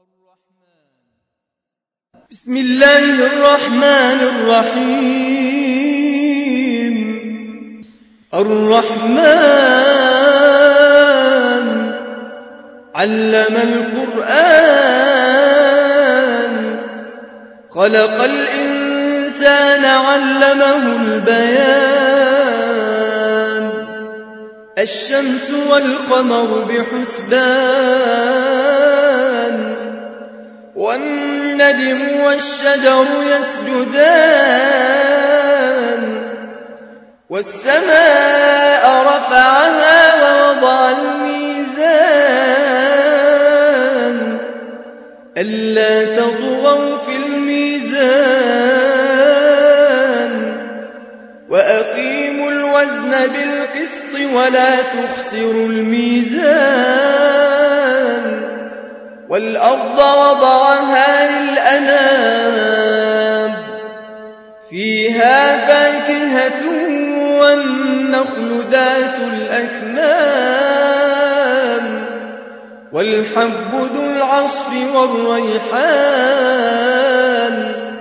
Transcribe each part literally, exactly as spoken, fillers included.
بسم الله الرحمن الرحيم. الرحمن علم القرآن خلق الإنسان علمه البيان الشمس والقمر بحسبان والنجم والشجر يسجدان والسماء رفعها ووضع الميزان ألا تطغوا في الميزان وأقيموا الوزن بالقسط ولا تخسروا الميزان والأرض وضعها للأنام فيها فاكهة والنخل ذات الأكمام والحب ذو العصف والريحان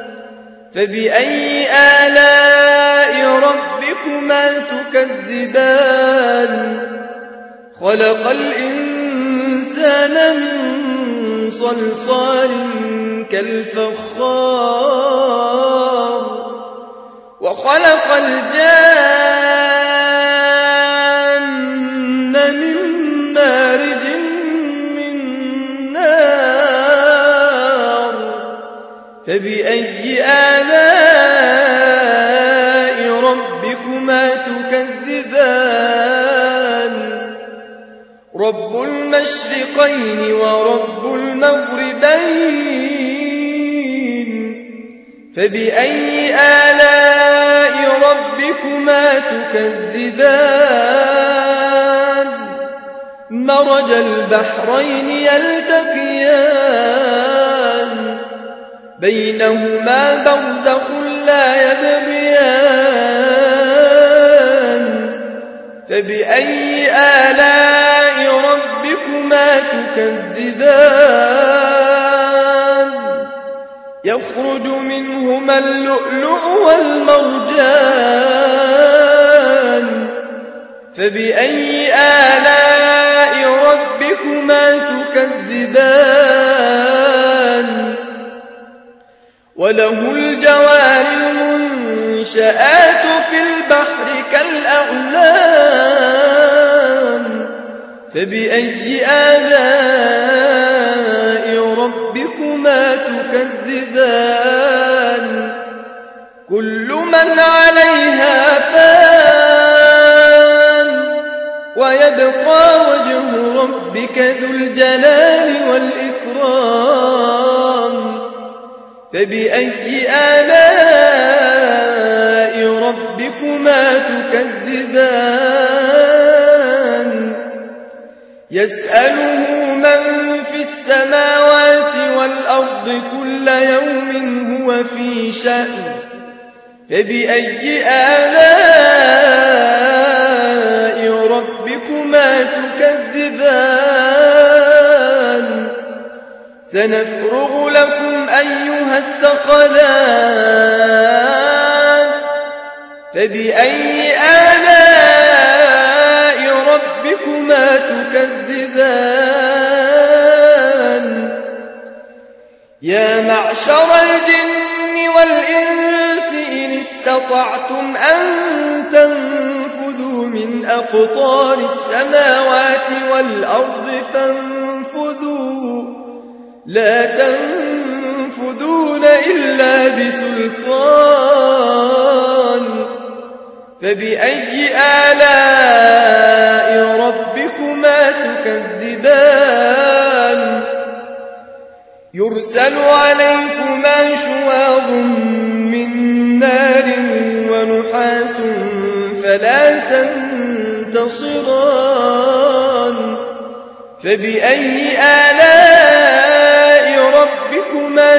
فبأي آلاء ربكما تكذبان خلق الإنسان من صلصال كالفخار وخلق الجان من مارج من نار فبأي آلاء ربكما تكذبان رب المشرقين ورب المغربين فبأي آلاء ربكما تكذبان مرج البحرين يلتقيان بينهما برزخ لا يبغيان فبأي آلاء ربكما تكذبان يخرج منهما اللؤلؤ والمرجان فبأي آلاء ربكما تكذبان وله الجوار المنشآت في البحر كالأعلام فبأي آلاء ربكما تكذبان كل من عليها فان ويبقى وجه ربك ذو الجلال والإكرام فبأي آلاء ربكما تكذبان يسأله من في السماوات والأرض كل يوم هو في شأن فبأي آلاء ربكما تكذبان سنفرغ لكم أيها الثقلان فبأي آلاء ربكما تكذبان يا معشر الجن والإنس إن استطعتم أن تنفذوا من أقطار السماوات والأرض فانفذوا لا تنفذون إلا بسلطان فبأي آلاء ربكما تكذبان يرسل عليكما شواظ من نار ونحاس فلا تنتصران فبأي آلاء ربكما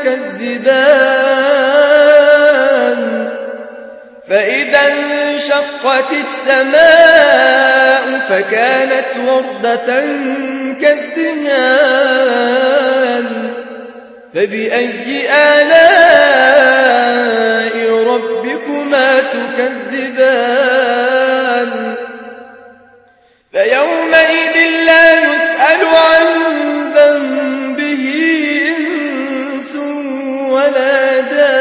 تكذبان فإذا انشقت السماء فكانت وردة كالدهان فبأي آلاء ربكما تكذبان فيومئذ لا يسأل عن ذنبه إنس ولا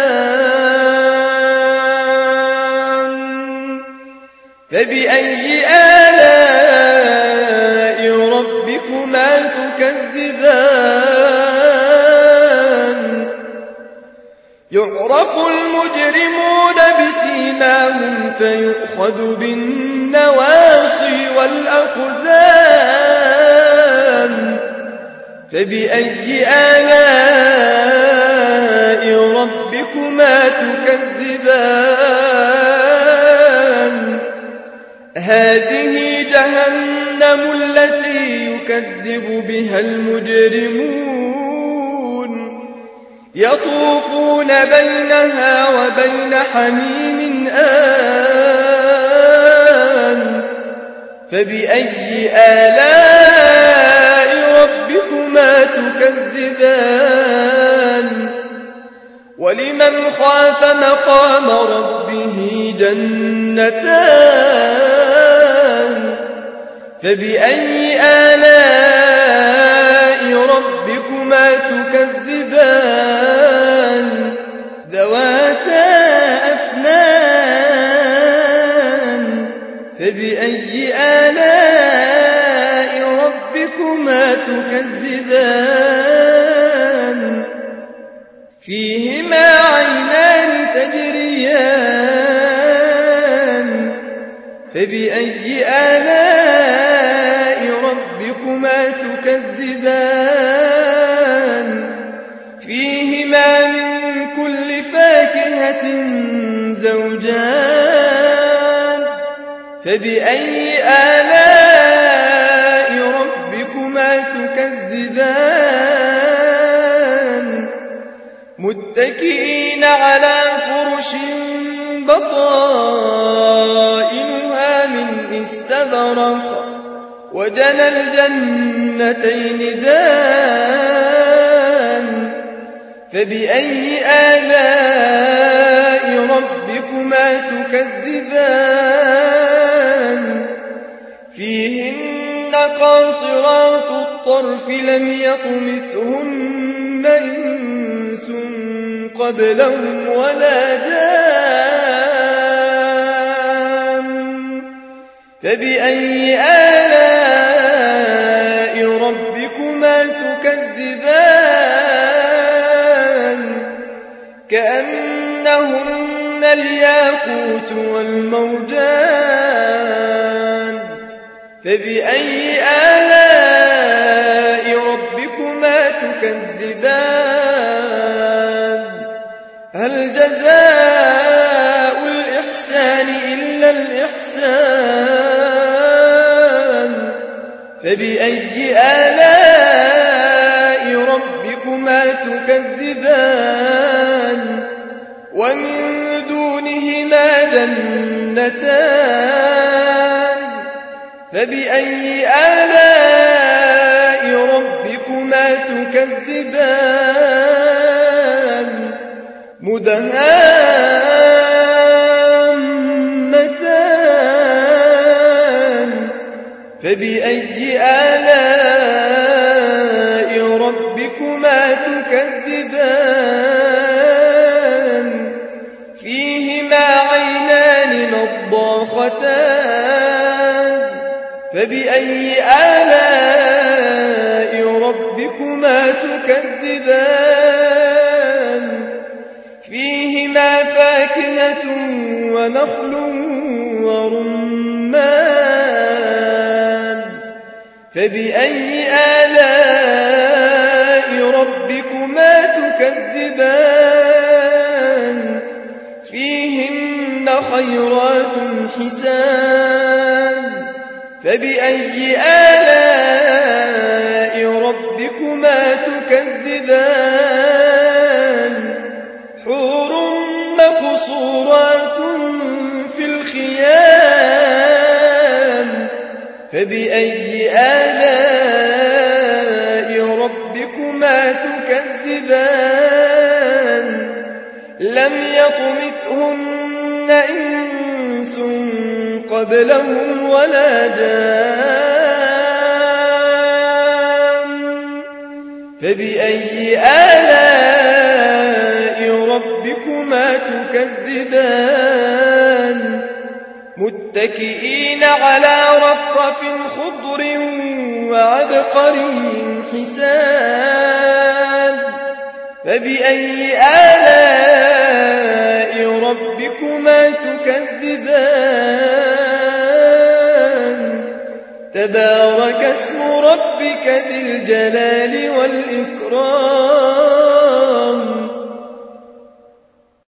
جان فبأي آلاء ربكما تكذبان يعرف المجرمون بسيماهم فيؤخذ بالنواصي والأقدام فبأي آلاء ربكما تكذبان هذه جهنم التي يكذب بها المجرمون يطوفون بينها وبين حميم آن فبأي آلاء ربكما تكذبان ولمن خاف مقام ربه جنتان فبأي آلاء ربكما تكذبان ذواتا أفنان فبأي آلاء ربكما تكذبان فيهما عينان تجريان فبأي آلاء ربكما تكذبان فيهما من كل فاكهة زوجان فبأي آلاء ربكما تكذبان متكئين على فرش بطائنها من استبرق وجنى الجنتين دان فبأي آلاء ربكما تكذبان فيهن قاصرات الطرف لم يطمثهن إنس قبلهم ولا جان فبأي آلاء ربكما تكذبان كأنهن الياقوت والمرجان فبأي آلاء ربكما تكذبان هل جزاء الإحسان إلا الإحسان فبأي آلاء ربكما تكذبان ومن دونهما جنتان فبأي آلاء ربكما تكذبان مدهامتان فبأي آلاء ربكما تكذبان فيهما عينان نضاختان فبأي آلاء ربكما تكذبان فيهما فاكهة ونخل ورمان فبأي آلاء ربكما تكذبان فيهن خيرات حسان فبأي آلاء ربكما تكذبان حور مقصورات في الخيام فبأي آلاء ربكما تكذبان تكذبان لم يطمثهن إنس قبلهم ولا جان فبأي آلاء ربكما تكذبان متكئين على رفرف خضر وعبقري حسان فبأي آلاء ربكما تكذبان تبارك اسم ربك ذي الجلال والإكرام